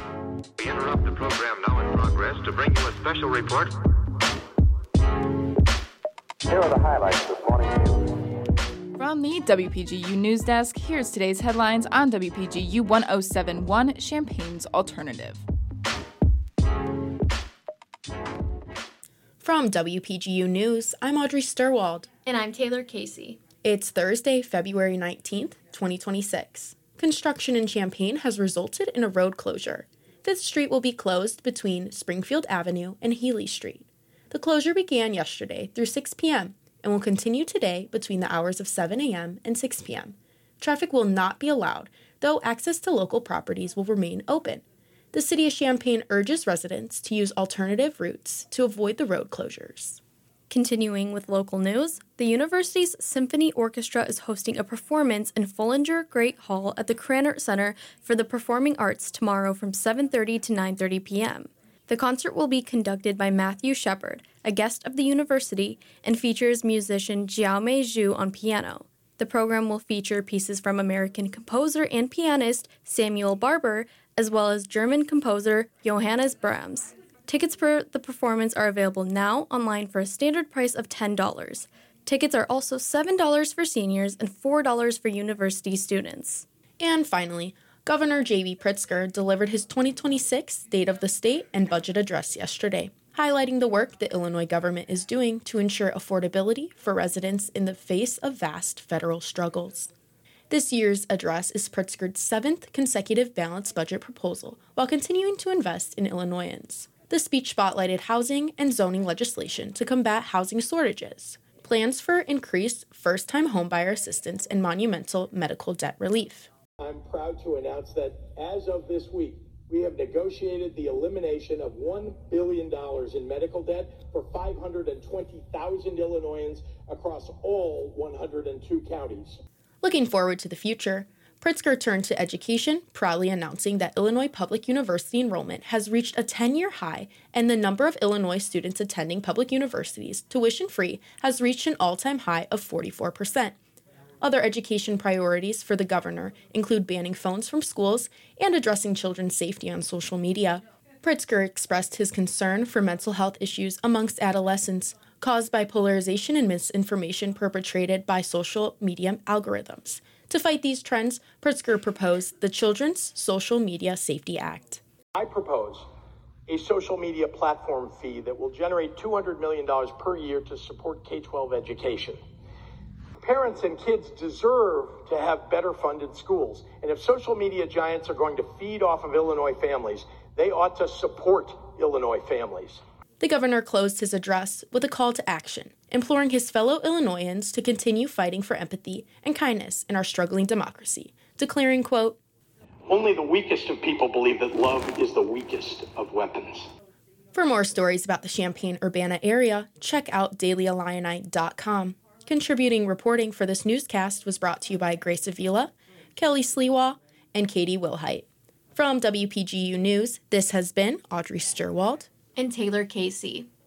We interrupt the program now in progress to bring you a special report. Here are the highlights this morning. From the WPGU News Desk, here's today's headlines on WPGU 1071, Champaign's Alternative. From WPGU News, I'm Audrey Sturwald. And I'm Taylor Casey. It's Thursday, February 19th, 2026. Construction in Champaign has resulted in a road closure. 5th Street will be closed between Springfield Avenue and Healy Street. The closure began yesterday through 6 p.m. and will continue today between the hours of 7 a.m. and 6 p.m. Traffic will not be allowed, though access to local properties will remain open. The City of Champaign urges residents to use alternative routes to avoid the road closures. Continuing with local news, the university's symphony orchestra is hosting a performance in Fullinger Great Hall at the Krannert Center for the Performing Arts tomorrow from 7:30 to 9:30 p.m. The concert will be conducted by Matthew Shepard, a guest of the university, and features musician Jiaomei Zhu on piano. The program will feature pieces from American composer and pianist Samuel Barber, as well as German composer Johannes Brahms. Tickets for the performance are available now online for a standard price of $10. Tickets are also $7 for seniors and $4 for university students. And finally, Governor J.B. Pritzker delivered his 2026 State of the State and Budget Address yesterday, highlighting the work the Illinois government is doing to ensure affordability for residents in the face of vast federal struggles. This year's address is Pritzker's 7th consecutive balanced budget proposal while continuing to invest in Illinoisans. The speech spotlighted housing and zoning legislation to combat housing shortages, plans for increased first-time homebuyer assistance, and monumental medical debt relief. I'm proud to announce that as of this week, we have negotiated the elimination of $1 billion in medical debt for 520,000 Illinoisans across all 102 counties. Looking forward to the future, Pritzker turned to education, proudly announcing that Illinois public university enrollment has reached a 10-year high, and the number of Illinois students attending public universities, tuition-free, has reached an all-time high of 44%. Other education priorities for the governor include banning phones from schools and addressing children's safety on social media. Pritzker expressed his concern for mental health issues amongst adolescents caused by polarization and misinformation perpetrated by social media algorithms. To fight these trends, Pritzker proposed the Children's Social Media Safety Act. I propose a social media platform fee that will generate $200 million per year to support K-12 education. Parents and kids deserve to have better funded schools. And if social media giants are going to feed off of Illinois families, they ought to support Illinois families. The governor closed his address with a call to action, imploring his fellow Illinoisans to continue fighting for empathy and kindness in our struggling democracy, declaring, quote, "Only the weakest of people believe that love is the weakest of weapons." For more stories about the Champaign-Urbana area, check out dailyillini.com. Contributing reporting for this newscast was brought to you by Grace Avila, Kelly Sleewa, and Katie Wilhite. From WPGU News, this has been Audrey Sturwald And Taylor Casey.